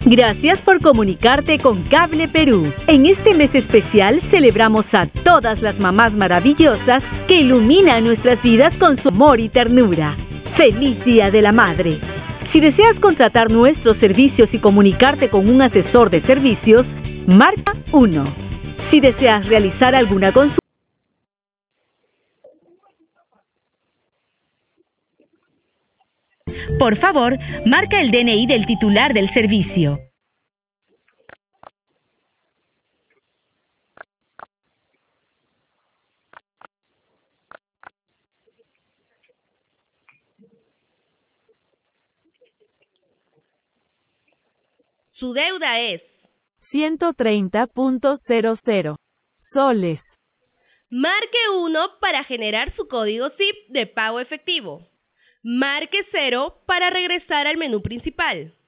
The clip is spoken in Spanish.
Gracias por comunicarte con Cable Perú. En este mes especial celebramos a todas las mamás maravillosas que iluminan nuestras vidas con su amor y ternura. ¡Feliz Día de la Madre! Si deseas contratar nuestros servicios y comunicarte con un asesor de servicios, marca 1. Si deseas realizar alguna consulta, por favor, marca el DNI del titular del servicio. Su deuda es 130.00 soles. Marque 1 para generar su código SIP de pago efectivo. Marque 0 para regresar al menú principal.